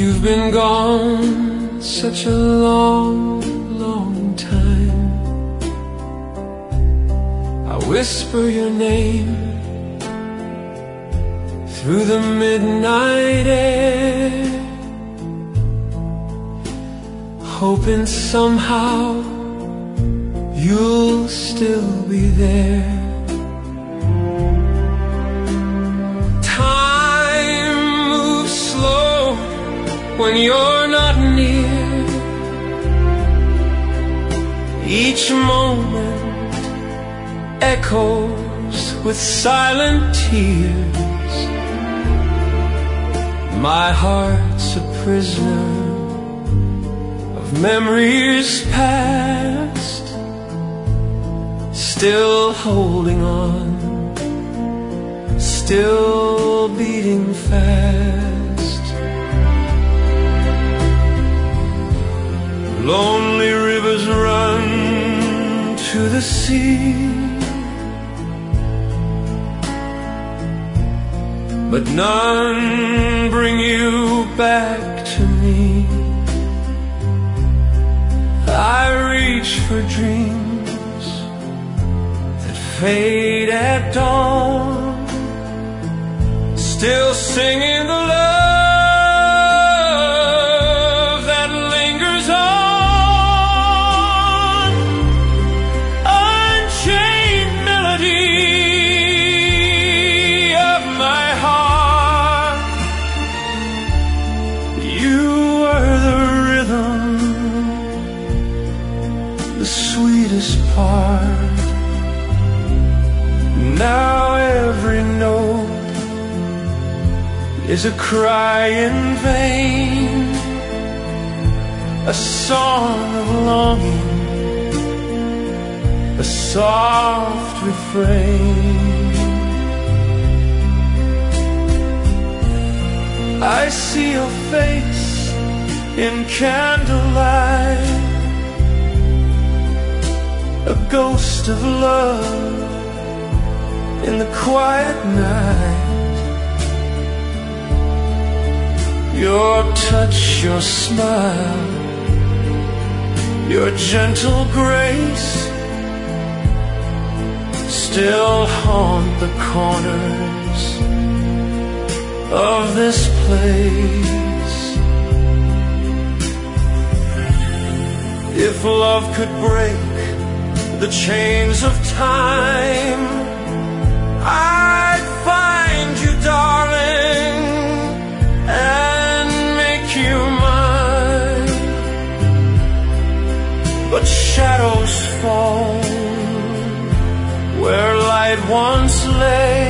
You've been gone such a long, long time. I whisper your name through the midnight air, hoping somehow you'll still be there. Time moves slow when you're not near. Each moment echoes with silent tears. My heart's a prisoner of memories past, still holding on, still beating fast. Lonely rivers run to the sea, but none bring you back to me. I reach for dreams that fade at dawn, still singing the love that lingers on. Unchained melody of my heart, you are the rhythm, the sweetest part. Now every note is a cry in vain, a song of longing, a soft refrain. I see your face in candlelight, a ghost of love in the quiet night. Your touch, your smile, your gentle grace still haunt the corners of this place. If love could break the chains of time, I'd find you, darling, and make you mine. But shadows fall where light once lay,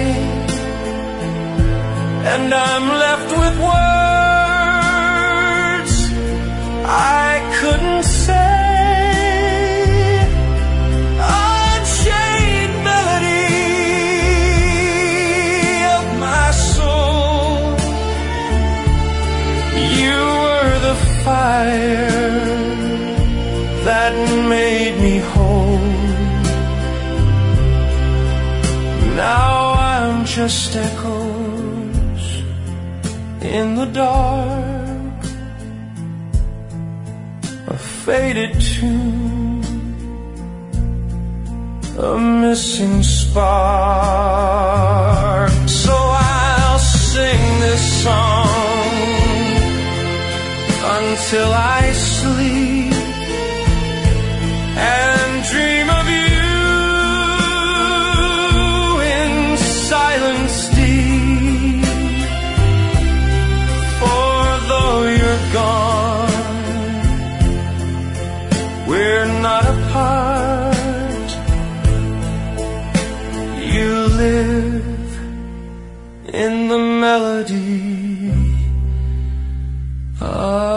and I'm left with words I couldn't say. Unchained melody of my soul, you were the fire that made me whole. Now I'm just echoes in the dark, a faded tune, a missing spark. So I'll sing this song until I sleep and dream of you in silence deep. For though you're gone, we're not apart. You live in the melody of